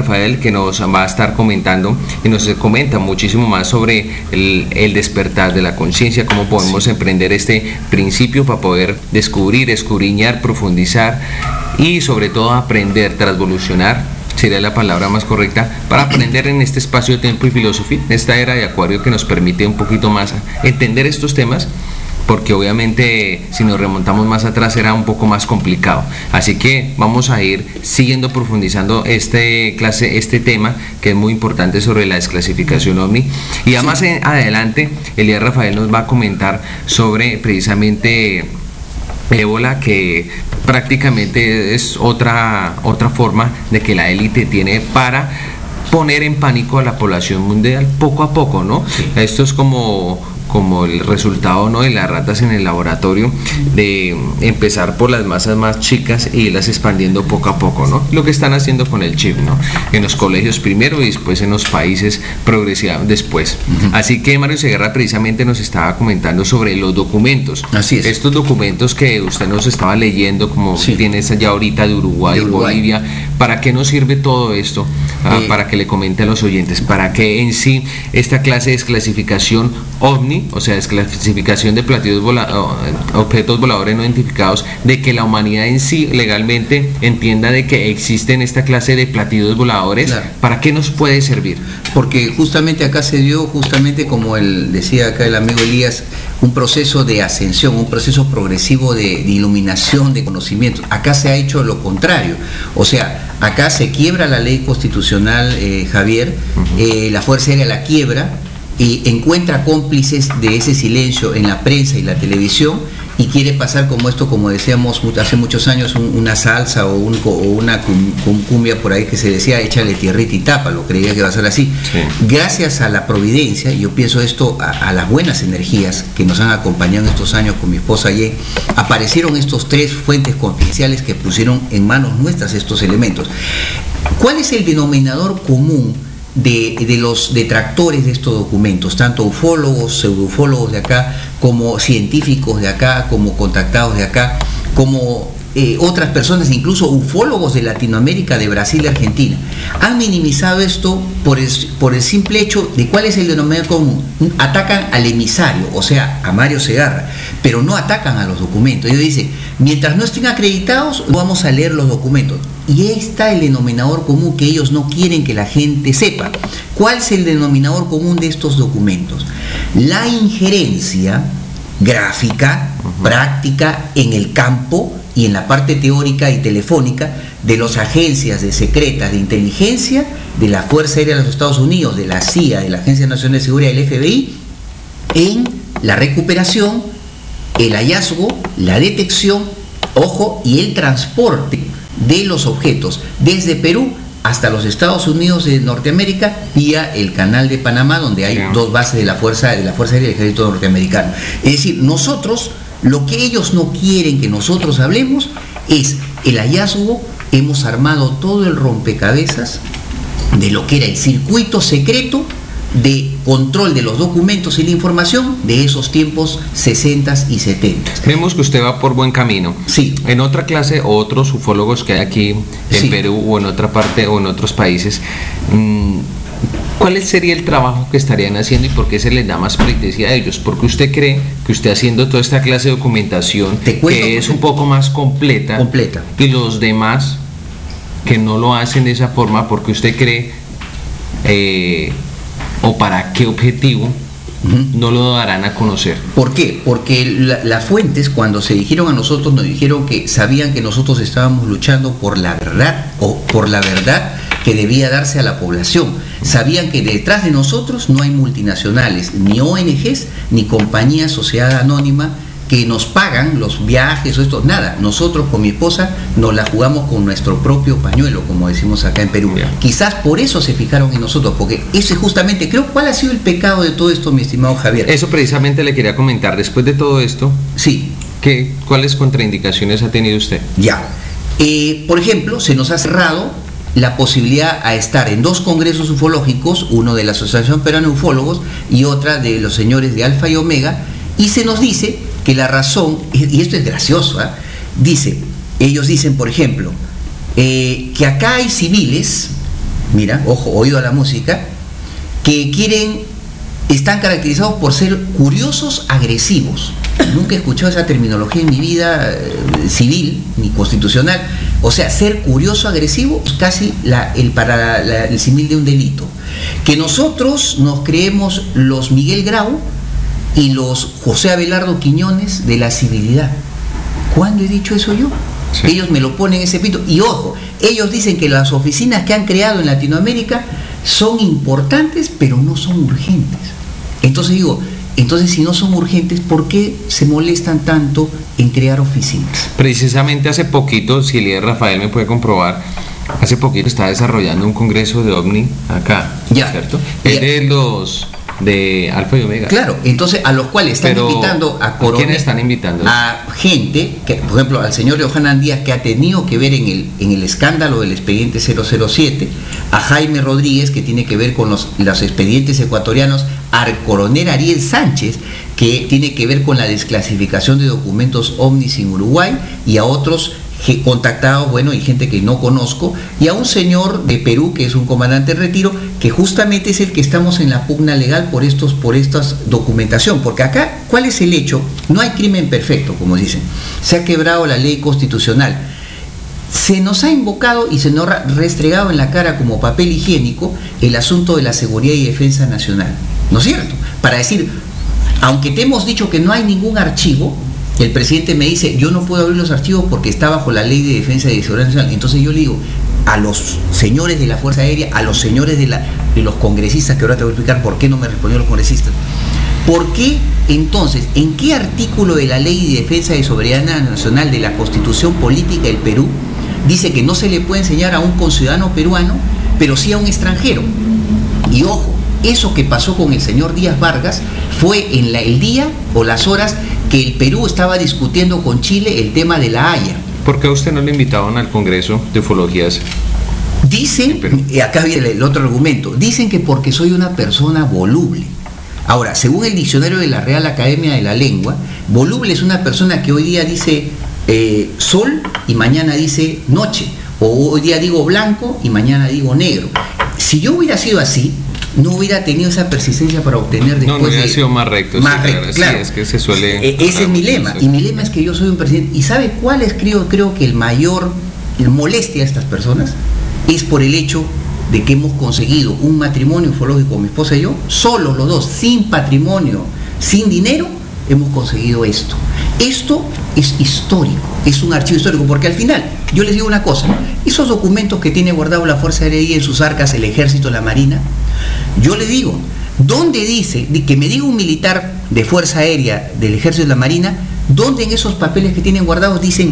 Rafael, que nos va a estar comentando y nos comenta muchísimo más sobre el despertar de la conciencia, cómo podemos emprender este principio para poder descubrir, escudriñar, profundizar y sobre todo aprender, transvolucionar, sería la palabra más correcta, para aprender en este espacio de tiempo y filosofía, en esta era de Acuario que nos permite un poquito más entender estos temas, porque obviamente si nos remontamos más atrás era un poco más complicado. Así que vamos a ir siguiendo profundizando este tema que es muy importante sobre la desclasificación OVNI. Y ya más adelante Elías Rafael nos va a comentar sobre precisamente ébola, que prácticamente es otra forma de que la élite tiene para poner en pánico a la población mundial poco a poco, ¿no? Esto es como el resultado, ¿no?, de las ratas en el laboratorio, de empezar por las masas más chicas e irlas expandiendo poco a poco, ¿no? Lo que están haciendo con el chip, ¿no? En los colegios primero y después en los países progresivamente después. Así que Mario Segarra precisamente nos estaba comentando sobre los documentos. Así es. Estos documentos que usted nos estaba leyendo, como tienes ya ahorita de Uruguay, Bolivia, ¿para qué nos sirve todo esto? Para que le comente a los oyentes, para que en sí esta clase de desclasificación OVNI, o sea, desclasificación de objetos voladores no identificados, de que la humanidad en sí legalmente entienda de que existen esta clase de platillos voladores, ¿para qué nos puede servir? Porque justamente acá se dio, justamente como decía acá el amigo Elías, un proceso de ascensión, un proceso progresivo de iluminación, de conocimiento. Acá se ha hecho lo contrario, o sea, acá se quiebra la ley constitucional, Javier, la Fuerza Aérea la quiebra, y encuentra cómplices de ese silencio en la prensa y la televisión, y quiere pasar como esto, como decíamos hace muchos años, una salsa o una cumbia por ahí que se decía, échale tierrita y tápalo, creía que iba a ser así. Gracias a la providencia, y yo pienso esto, a las buenas energías que nos han acompañado en estos años con mi esposa Ye, aparecieron estos 3 fuentes confidenciales que pusieron en manos nuestras estos elementos. ¿Cuál es el denominador común de los detractores de estos documentos, tanto ufólogos, pseudoufólogos de acá, como científicos de acá, como contactados de acá, como otras personas, incluso ufólogos de Latinoamérica, de Brasil y Argentina? Han minimizado esto por el simple hecho de cuál es el denominador común. Atacan al emisario, o sea, a Mario Segarra, pero no atacan a los documentos. Ellos dicen, mientras no estén acreditados, no vamos a leer los documentos. Y ahí está el denominador común que ellos no quieren que la gente sepa. ¿Cuál es el denominador común de estos documentos? La injerencia gráfica, práctica, en el campo y en la parte teórica y telefónica de las agencias secretas de inteligencia, de la Fuerza Aérea de los Estados Unidos, de la CIA, de la Agencia Nacional de Seguridad, del FBI, en la recuperación, el hallazgo, la detección, ojo, y el transporte de los objetos desde Perú hasta los Estados Unidos de Norteamérica vía el Canal de Panamá, donde hay 2 bases de la Fuerza Aérea del Ejército Norteamericano. Es decir, nosotros, lo que ellos no quieren que nosotros hablemos es el hallazgo. Hemos armado todo el rompecabezas de lo que era el circuito secreto de control de los documentos y la información de esos tiempos 60s y 70s. Vemos que usted va por buen camino. Sí. En otra clase, otros ufólogos que hay aquí en Perú o en otra parte o en otros países, ¿cuál sería el trabajo que estarían haciendo y por qué se les da más pleitesía a ellos? Porque usted cree que usted haciendo toda esta clase de documentación, que es un poco más completa, y los demás que no lo hacen de esa forma, porque usted cree o para qué objetivo no lo darán a conocer? ¿Por qué? Porque las fuentes, cuando se dirigieron a nosotros, nos dijeron que sabían que nosotros estábamos luchando por la verdad, o por la verdad que debía darse a la población. Sabían que detrás de nosotros no hay multinacionales, ni ONGs, ni compañía sociedad anónima que nos pagan los viajes o esto, nada. Nosotros con mi esposa nos la jugamos con nuestro propio pañuelo, como decimos acá en Perú. Quizás por eso se fijaron en nosotros, porque ese justamente, creo, ¿cuál ha sido el pecado de todo esto, mi estimado Javier? Eso precisamente le quería comentar. Después de todo esto, ¿cuáles contraindicaciones ha tenido usted? Por ejemplo, se nos ha cerrado la posibilidad a estar en 2 congresos ufológicos, uno de la Asociación Peruana de Ufólogos y otra de los señores de Alfa y Omega, y se nos dice que la razón, y esto es gracioso, ellos dicen, por ejemplo, que acá hay civiles mira, ojo, oído a la música, que están caracterizados por ser curiosos agresivos. Nunca he escuchado esa terminología en mi vida civil ni constitucional. O sea, ser curioso agresivo es casi el símil de un delito. Que nosotros nos creemos los Miguel Grau y los José Abelardo Quiñones de la civilidad. ¿Cuándo he dicho eso yo? Sí. Ellos me lo ponen ese pito. Y ojo, ellos dicen que las oficinas que han creado en Latinoamérica son importantes, pero no son urgentes. Entonces digo, si no son urgentes, ¿por qué se molestan tanto en crear oficinas? Precisamente hace poquito, si el líder Rafael me puede comprobar, hace poquito está desarrollando un congreso de OVNI acá, ya, ¿cierto? Es de los de Alfa y Omega. Claro, entonces a los cuales están invitando a coronel. ¿Quiénes están invitando? A gente, que, por ejemplo, al señor Johanan Díaz, que ha tenido que ver en el escándalo del expediente 007, a Jaime Rodríguez, que tiene que ver con los expedientes ecuatorianos, al coronel Ariel Sánchez, que tiene que ver con la desclasificación de documentos OVNIs en Uruguay, y a otros contactados, bueno, y gente que no conozco, y a un señor de Perú que es un comandante en retiro, que justamente es el que estamos en la pugna legal por esta documentación, porque acá, ¿cuál es el hecho? No hay crimen perfecto, como dicen, se ha quebrado la ley constitucional, se nos ha invocado y se nos ha restregado en la cara como papel higiénico el asunto de la seguridad y defensa nacional, ¿no es cierto? Para decir, aunque te hemos dicho que no hay ningún archivo, el presidente me dice, yo no puedo abrir los archivos porque está bajo la ley de defensa y de seguridad nacional. Entonces yo le digo a los señores de la Fuerza Aérea, a los señores de los congresistas, que ahora te voy a explicar por qué no me respondieron los congresistas, ¿por qué entonces, en qué artículo de la ley de defensa y soberanía nacional de la Constitución Política del Perú dice que no se le puede enseñar a un conciudadano peruano, pero sí a un extranjero? Y ojo, eso que pasó con el señor Díaz Vargas fue en el día o las horas que el Perú estaba discutiendo con Chile el tema de la Haya. ¿Por qué a usted no le invitaban al Congreso de Ufologías? Dicen, acá viene el otro argumento, dicen que porque soy una persona voluble. Ahora, según el diccionario de la Real Academia de la Lengua, voluble es una persona que hoy día dice sol y mañana dice noche, o hoy día digo blanco y mañana digo negro. Si yo hubiera sido así, no hubiera tenido esa persistencia para obtener después. No hubiera sido más recto. Más recto, claro. Sí, es que se suele. Ese es mi lema. Y mi lema es que yo soy un presidente. ¿Y sabe cuál es, creo que el mayor molestia a estas personas? Es por el hecho de que hemos conseguido un matrimonio ufológico, mi esposa y yo, solos los dos, sin patrimonio, sin dinero, hemos conseguido esto. Esto es histórico, es un archivo histórico, porque al final, yo les digo una cosa, esos documentos que tiene guardado la Fuerza Aérea en sus arcas, el Ejército, la Marina, yo le digo, ¿dónde dice, que me diga un militar de Fuerza Aérea, del Ejército y la Marina, dónde en esos papeles que tienen guardados dicen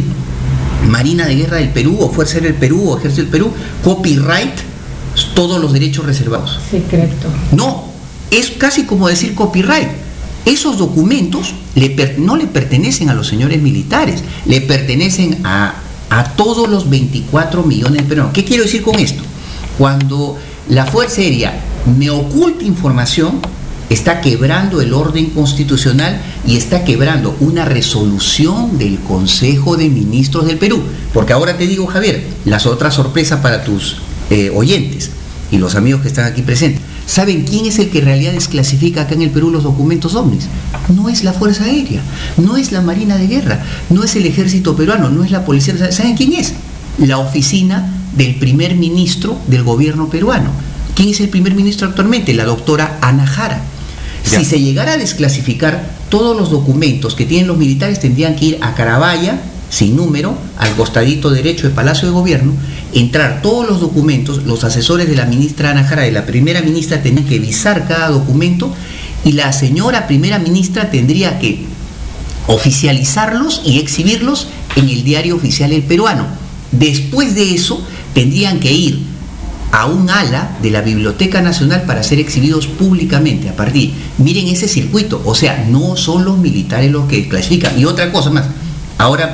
Marina de Guerra del Perú, o Fuerza Aérea del Perú, o Ejército del Perú, copyright, todos los derechos reservados? Secreto. No, es casi como decir copyright. Esos documentos no le pertenecen a los señores militares, le pertenecen a todos los 24 millones de peruanos. ¿Qué quiero decir con esto? Cuando la Fuerza Aérea me oculta información, está quebrando el orden constitucional y está quebrando una resolución del Consejo de Ministros del Perú. Porque ahora te digo, Javier, las otras sorpresas para tus oyentes y los amigos que están aquí presentes. ¿Saben quién es el que en realidad desclasifica acá en el Perú los documentos OVNIs? No es la Fuerza Aérea, no es la Marina de Guerra, no es el Ejército peruano, no es la Policía. ¿Saben quién es? La oficina del primer ministro del gobierno peruano. ¿Quién es el primer ministro actualmente? La doctora Ana Jara. Si se llegara a desclasificar todos los documentos que tienen los militares, tendrían que ir a Carabaya, sin número, al costadito derecho del Palacio de Gobierno, entrar todos los documentos, los asesores de la ministra Ana Jara, de la primera ministra, tenían que visar cada documento, y la señora primera ministra tendría que oficializarlos y exhibirlos en el diario oficial El Peruano. Después de eso, tendrían que ir a un ala de la Biblioteca Nacional para ser exhibidos públicamente a partir. Miren ese circuito, o sea, no son los militares los que clasifican. Y otra cosa más, ahora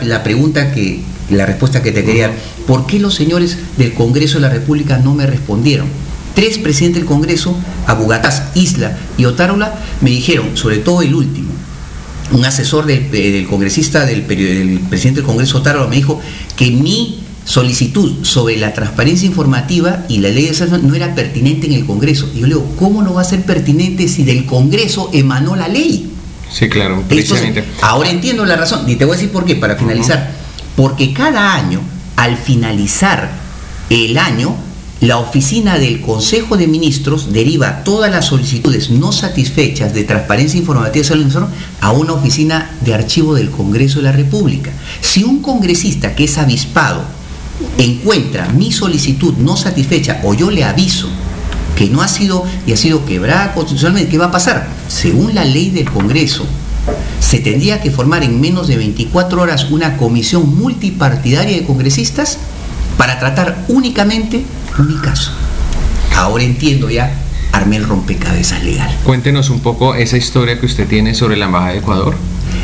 la respuesta que te quería dar, ¿por qué los señores del Congreso de la República no me respondieron? 3 presidentes del Congreso, Abugataz, Isla y Otárola, me dijeron, sobre todo el último, un asesor del congresista, del presidente del Congreso, Otárola, me dijo que mi solicitud sobre la transparencia informativa y la ley de sanción no era pertinente en el Congreso. Y yo le digo, ¿cómo no va a ser pertinente si del Congreso emanó la ley? Sí, claro, precisamente. Entonces, ahora entiendo la razón, y te voy a decir por qué, para finalizar. Porque cada año, al finalizar el año, la oficina del Consejo de Ministros deriva todas las solicitudes no satisfechas de transparencia informativa a una oficina de archivo del Congreso de la República. Si un congresista que es avispado encuentra mi solicitud no satisfecha o yo le aviso que no ha sido y ha sido quebrada constitucionalmente, ¿qué va a pasar? Según la ley del Congreso, se tendría que formar en menos de 24 horas una comisión multipartidaria de congresistas para tratar únicamente mi caso. Ahora entiendo ya, armé el rompecabezas legal. Cuéntenos un poco esa historia que usted tiene sobre la Embajada de Ecuador.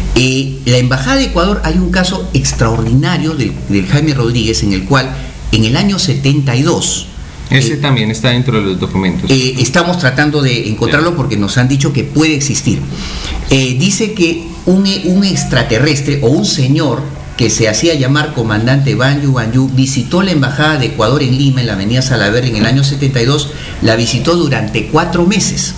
La Embajada de Ecuador, hay un caso extraordinario del Jaime Rodríguez, en el cual en el año 72... Ese también está dentro de los documentos. Estamos tratando de encontrarlo porque nos han dicho que puede existir. Dice que un extraterrestre o un señor que se hacía llamar comandante Banyu visitó la Embajada de Ecuador en Lima, en la avenida Salaverry, en el año 72, la visitó durante 4 meses.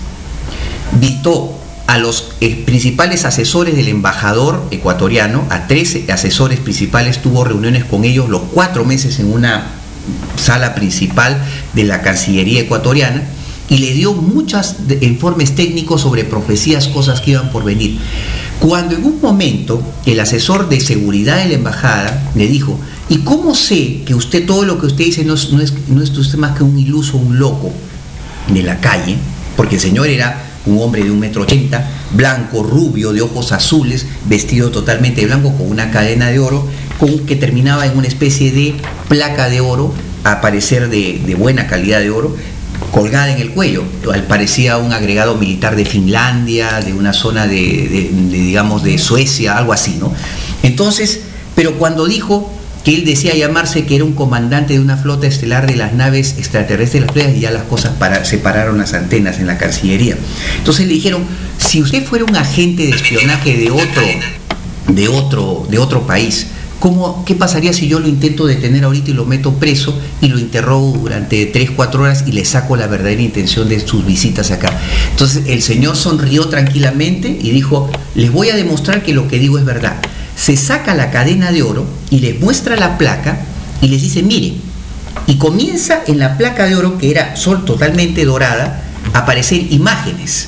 Visitó a los principales asesores del embajador ecuatoriano, a 13 asesores principales, tuvo reuniones con ellos los 4 meses en una sala principal de la Cancillería ecuatoriana, y le dio muchos informes técnicos sobre profecías, cosas que iban por venir. Cuando en un momento el asesor de seguridad de la embajada le dijo, ¿y cómo sé que usted, todo lo que usted dice no es usted más que un iluso, un loco de la calle? Porque el señor era un hombre de 1,80 m, blanco, rubio, de ojos azules, vestido totalmente de blanco, con una cadena de oro, que terminaba en una especie de placa de oro, a parecer de buena calidad de oro, colgada en el cuello. Parecía un agregado militar de Finlandia, de una zona digamos, de Suecia, algo así, ¿no? Entonces, pero cuando dijo que él decía llamarse que era un comandante de una flota estelar de las naves extraterrestres de las playas, y ya las cosas separaron las antenas en la Cancillería. Entonces le dijeron, si usted fuera un agente de espionaje de otro país, ¿qué pasaría si yo lo intento detener ahorita y lo meto preso y lo interrogo durante 3-4 horas y le saco la verdadera intención de sus visitas acá? Entonces el señor sonrió tranquilamente y dijo, les voy a demostrar que lo que digo es verdad. Se saca la cadena de oro y les muestra la placa y les dice, mire, y comienza en la placa de oro, que era totalmente dorada, a aparecer imágenes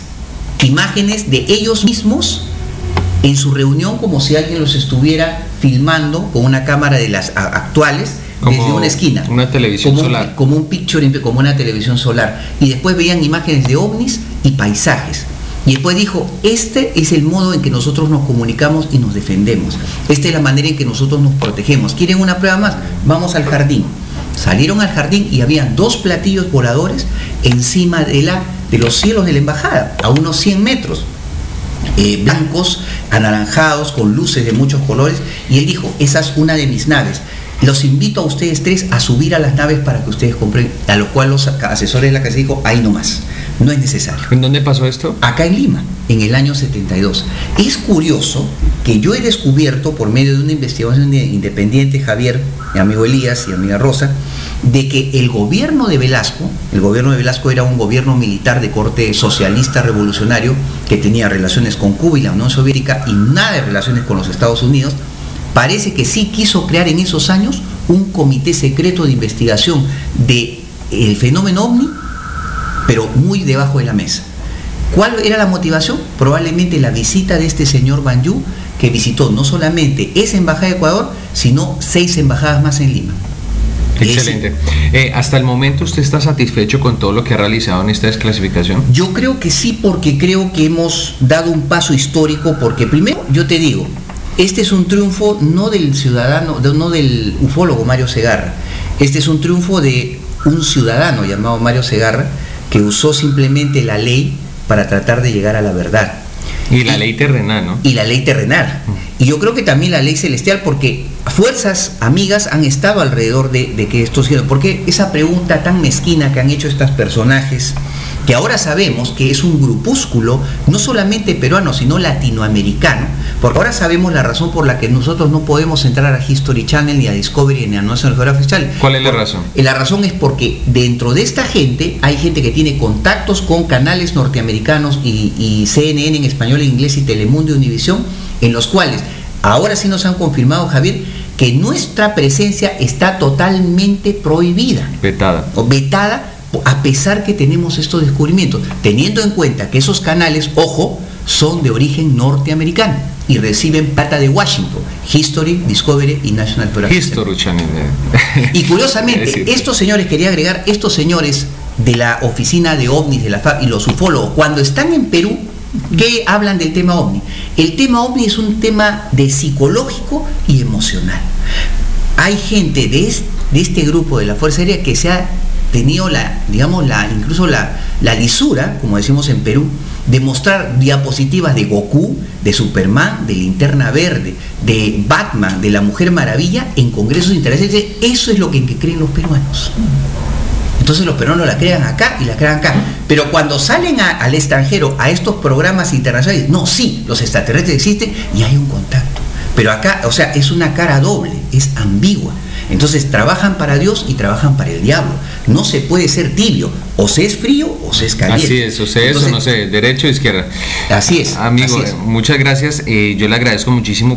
de ellos mismos en su reunión, como si alguien los estuviera filmando con una cámara de las actuales, como desde una esquina, una televisión solar, como un picture, como una televisión solar, y después veían imágenes de ovnis y paisajes. Y después dijo, este es el modo en que nosotros nos comunicamos y nos defendemos, esta es la manera en que nosotros nos protegemos. ¿Quieren una prueba más? Vamos al jardín. Salieron al jardín y habían 2 platillos voladores encima de los cielos de la embajada, a unos 100 metros. Blancos, anaranjados, con luces de muchos colores, y él dijo, esa es una de mis naves, los invito a ustedes 3 a subir a las naves para que ustedes compren, a lo cual los asesores de la casa dijo, ahí nomás, no es necesario. ¿En dónde pasó esto? Acá en Lima, en el año 72. Es curioso que yo he descubierto, por medio de una investigación independiente, Javier, mi amigo Elías y amiga Rosa, de que el gobierno de Velasco era un gobierno militar de corte socialista revolucionario que tenía relaciones con Cuba y la Unión Soviética y nada de relaciones con los Estados Unidos. Parece que sí quiso crear en esos años un comité secreto de investigación del fenómeno ovni, pero muy debajo de la mesa. ¿Cuál era la motivación? Probablemente la visita de este señor Banyu, que visitó no solamente esa embajada de Ecuador, sino 6 embajadas más en Lima. Excelente. ¿Hasta el momento usted está satisfecho con todo lo que ha realizado en esta desclasificación? Yo creo que sí, porque creo que hemos dado un paso histórico, porque primero, yo te digo, este es un triunfo no del ciudadano, no del ufólogo Mario Segarra, este es un triunfo de un ciudadano llamado Mario Segarra, que usó simplemente la ley para tratar de llegar a la verdad. Y la ley terrenal, ¿no? Y la ley terrenal. Y yo creo que también la ley celestial, porque fuerzas amigas han estado alrededor de que esto sea. Porque esa pregunta tan mezquina que han hecho estos personajes, que ahora sabemos que es un grupúsculo, no solamente peruano, sino latinoamericano, Porque ahora sabemos la razón por la que nosotros no podemos entrar a History Channel, ni a Discovery, ni a National Geographic Channel. ¿Cuál es la razón? La razón es porque dentro de esta gente hay gente que tiene contactos con canales norteamericanos y CNN en español e inglés y Telemundo y Univisión, en los cuales ahora sí nos han confirmado, Javier, que nuestra presencia está totalmente prohibida. Vetada. O vetada, a pesar que tenemos estos descubrimientos, teniendo en cuenta que esos canales, ojo, son de origen norteamericano y reciben plata de Washington, History, Discovery y National Geographic. History Channel. Y curiosamente, estos señores, quería agregar, estos señores de la oficina de ovnis de la FAB y los ufólogos, cuando están en Perú, ¿qué hablan del tema ovni? El tema ovni es un tema de psicológico y emocional. Hay gente de este grupo de la Fuerza Aérea que se ha tenido incluso la lisura, como decimos en Perú, de mostrar diapositivas de Goku, de Superman, de Linterna Verde, de Batman, de la Mujer Maravilla en congresos internacionales. Eso es lo que creen los peruanos. Entonces los peruanos la crean acá y la crean acá. Pero cuando salen al extranjero, a estos programas internacionales, no, sí, los extraterrestres existen y hay un contacto. Pero acá, o sea, es una cara doble, es ambigua. Entonces trabajan para Dios y trabajan para el diablo. No se puede ser tibio, o se es frío o se es caliente. Así es, o sea, entonces, eso no sé, derecho o izquierda. Así es. Amigo, así es. Muchas gracias. Yo le agradezco muchísimo